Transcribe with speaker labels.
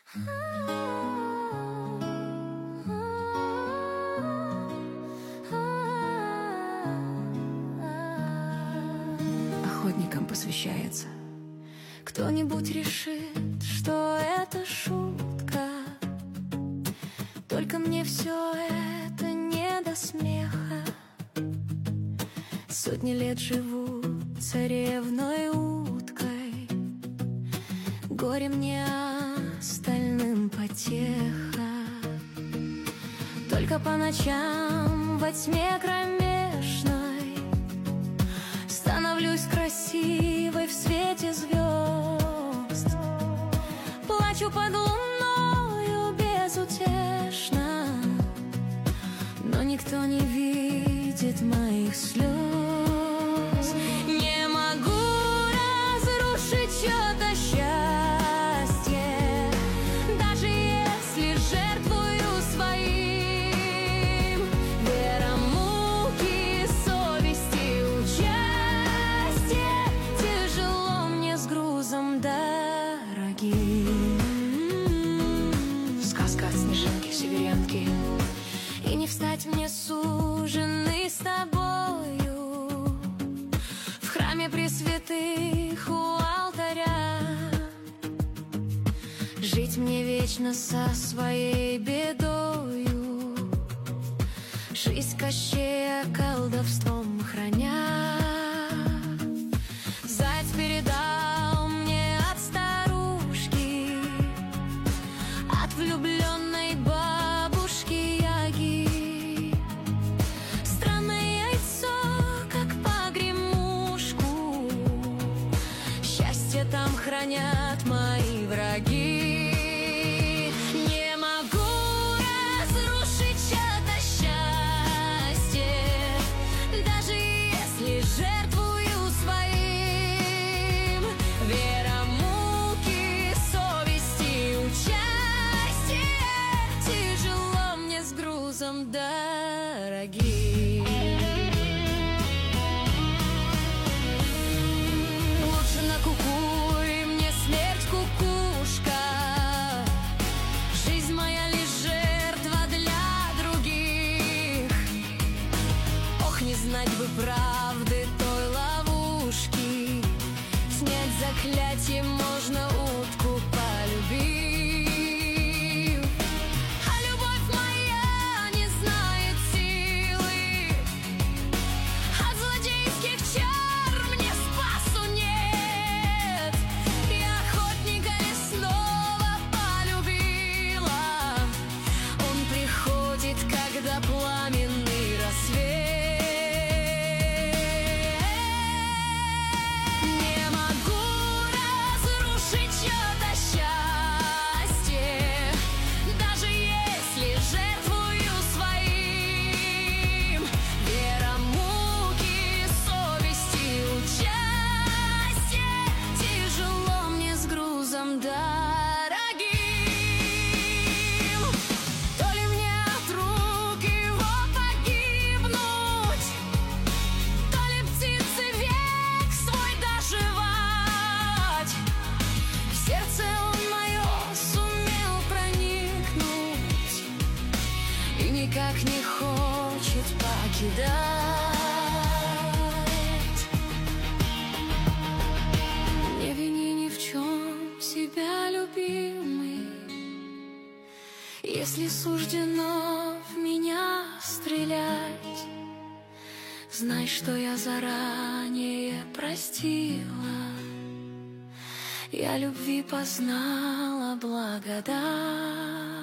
Speaker 1: Охотникам посвящается. Кто-нибудь решит, что это шутка, только мне все это не до смеха. Сотни лет живу царевной уткой, горе мне, остальным потеха. Только по ночам во тьме кромешной становлюсь красивой в свете звезд. Плачу под луною безутешно, но никто не видит моих слез. Не могу разрушить чьё-то счастье, даже если жертвую своим. Вера, муки, совести, участие тяжело мне с грузом дорогим. Сказка от снежинки, северянки, и не встать мне суженый с тобою в храме пресвятых у алтаря. Жить мне вечно со своей бедою, жизнь Кощея колдовством храня. Заяц передал мне от старушки, от влюбленной бабушки Яги, странное яйцо, как погремушку. Счастье там хранят мои враги. Не могу разрушить чьё-то счастье, даже если жертвую своим. Вера, муки, совести, участие тяжело мне с грузом дорогим. Лучше накукуй мне смерть, кукушка, жизнь моя лишь жертва для других. Ох, не знать бы правды той ловушки, снять заклятие можно, утку полюбив. А любовь моя не знает силы, от злодейских чар мне спасу нет. Я охотника лесного полюбила, он приходит, когда пламенный рассвет. Не могу разрушить чьё-то счастье, даже если жертвую своим. Вера, муки, совести, участие тяжело мне с грузом дорогим. То ли мне от рук его погибнуть, то ли птице век свой доживать. В сердце он мое сумел проникнуть и никак не хочет покидать. Не вини ни в чем себя, любимый, если суждено в меня стрелять. Знай, что я заранее простила, я любви познала благодать.